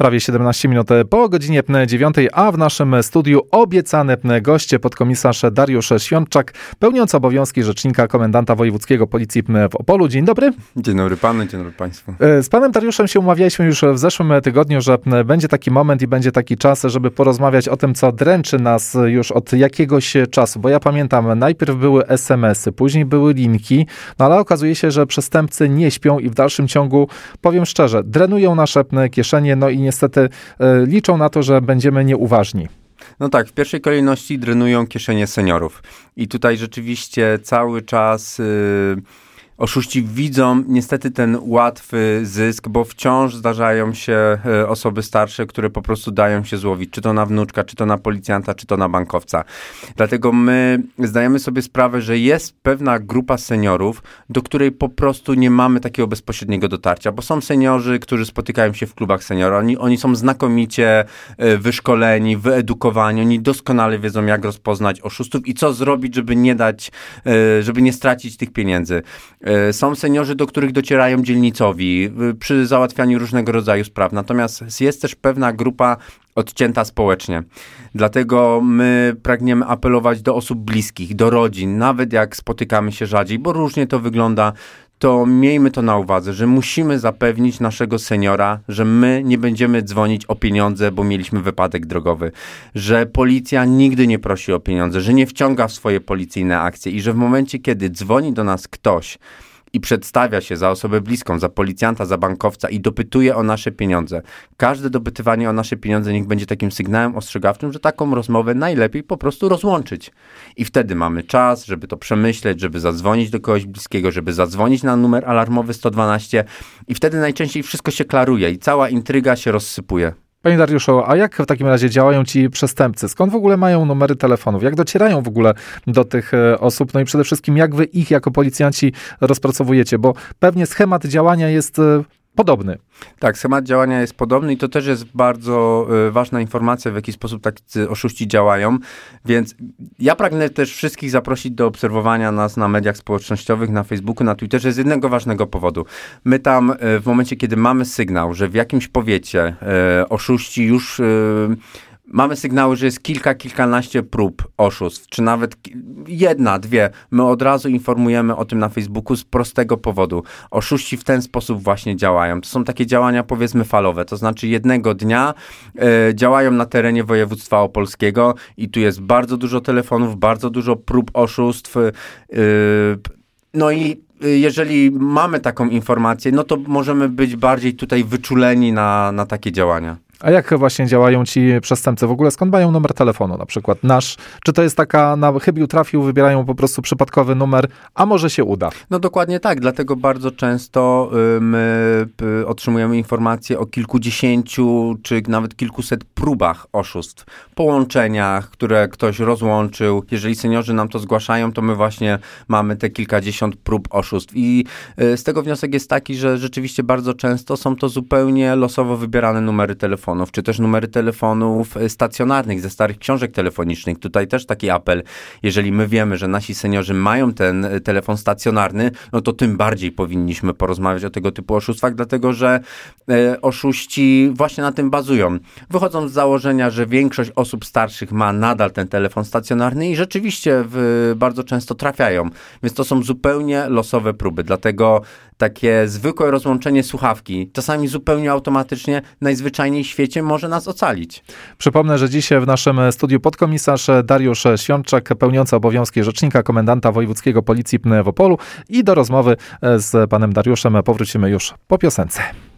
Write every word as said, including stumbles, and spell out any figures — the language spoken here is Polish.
Prawie siedemnaście minut po godzinie dziewiątej, a w naszym studiu obiecany goście, podkomisarz Dariusz Świątczak, pełniący obowiązki rzecznika komendanta wojewódzkiego Policji w Opolu. Dzień dobry. Dzień dobry panu, dzień dobry państwu. Z panem Dariuszem się umawialiśmy już w zeszłym tygodniu, że będzie taki moment i będzie taki czas, żeby porozmawiać o tym, co dręczy nas już od jakiegoś czasu. Bo ja pamiętam, najpierw były es em esy, później były linki, no ale okazuje się, że przestępcy nie śpią i w dalszym ciągu, powiem szczerze, drenują nasze kieszenie, no i niestety liczą na to, że będziemy nieuważni. No tak, w pierwszej kolejności drenują kieszenie seniorów. I tutaj rzeczywiście cały czas yy, oszuści widzą niestety ten łatwy zysk, bo wciąż zdarzają się yy, osoby starsze, które po prostu dają się złowić, czy to na wnuczka, czy to na policjanta, czy to na bankowca. Dlatego my zdajemy sobie sprawę, że jest pewna grupa seniorów, do której po prostu nie mamy takiego bezpośredniego dotarcia, bo są seniorzy, którzy spotykają się w klubach seniora. Oni, oni są znakomicie yy, wyszkoleni, wyedukowani, oni doskonale wiedzą, jak rozpoznać oszustów i co zrobić, żeby nie dać, yy, żeby nie stracić tych pieniędzy. Są seniorzy, do których docierają dzielnicowi przy załatwianiu różnego rodzaju spraw. Natomiast jest też pewna grupa odcięta społecznie. Dlatego my pragniemy apelować do osób bliskich, do rodzin, nawet jak spotykamy się rzadziej, bo różnie to wygląda, to miejmy to na uwadze, że musimy zapewnić naszego seniora, że my nie będziemy dzwonić o pieniądze, bo mieliśmy wypadek drogowy, że policja nigdy nie prosi o pieniądze, że nie wciąga w swoje policyjne akcje i że w momencie, kiedy dzwoni do nas ktoś i przedstawia się za osobę bliską, za policjanta, za bankowca i dopytuje o nasze pieniądze. Każde dopytywanie o nasze pieniądze niech będzie takim sygnałem ostrzegawczym, że taką rozmowę najlepiej po prostu rozłączyć. I wtedy mamy czas, żeby to przemyśleć, żeby zadzwonić do kogoś bliskiego, żeby zadzwonić na numer alarmowy sto dwanaście i wtedy najczęściej wszystko się klaruje i cała intryga się rozsypuje. Panie Dariuszu, a jak w takim razie działają ci przestępcy? Skąd w ogóle mają numery telefonów? Jak docierają w ogóle do tych osób? No i przede wszystkim, jak wy ich jako policjanci rozpracowujecie? Bo pewnie schemat działania jest podobny. Tak, schemat działania jest podobny i to też jest bardzo y, ważna informacja, w jaki sposób tacy oszuści działają, więc ja pragnę też wszystkich zaprosić do obserwowania nas na mediach społecznościowych, na Facebooku, na Twitterze z jednego ważnego powodu. My tam y, w momencie, kiedy mamy sygnał, że w jakimś powiecie y, oszuści już... Y, Mamy sygnały, że jest kilka, kilkanaście prób oszustw, czy nawet jedna, dwie. My od razu informujemy o tym na Facebooku z prostego powodu. Oszuści w ten sposób właśnie działają. To są takie działania, powiedzmy, falowe. To znaczy jednego dnia y, działają na terenie województwa opolskiego i tu jest bardzo dużo telefonów, bardzo dużo prób oszustw. Y, no i jeżeli mamy taką informację, no to możemy być bardziej tutaj wyczuleni na, na takie działania. A jak właśnie działają ci przestępcy? W ogóle skąd mają numer telefonu, na przykład nasz? Czy to jest taka, na chybił trafił, wybierają po prostu przypadkowy numer, a może się uda? No dokładnie tak, dlatego bardzo często y, my y, otrzymujemy informacje o kilkudziesięciu, czy nawet kilkuset próbach oszustw, połączeniach, które ktoś rozłączył. Jeżeli seniorzy nam to zgłaszają, to my właśnie mamy te kilkadziesiąt prób oszustw. I y, z tego wniosek jest taki, że rzeczywiście bardzo często są to zupełnie losowo wybierane numery telefonu. Czy też numery telefonów stacjonarnych ze starych książek telefonicznych. Tutaj też taki apel, jeżeli my wiemy, że nasi seniorzy mają ten telefon stacjonarny, no to tym bardziej powinniśmy porozmawiać o tego typu oszustwach, dlatego że e, oszuści właśnie na tym bazują. Wychodzą z założenia, że większość osób starszych ma nadal ten telefon stacjonarny i rzeczywiście w, bardzo często trafiają. Więc to są zupełnie losowe próby, dlatego takie zwykłe rozłączenie słuchawki, czasami zupełnie automatycznie, najzwyczajniej w świecie może nas ocalić. Przypomnę, że dzisiaj w naszym studiu podkomisarz Dariusz Świątczak, pełniący obowiązki rzecznika komendanta wojewódzkiego Policji w Opolu, i do rozmowy z panem Dariuszem powrócimy już po piosence.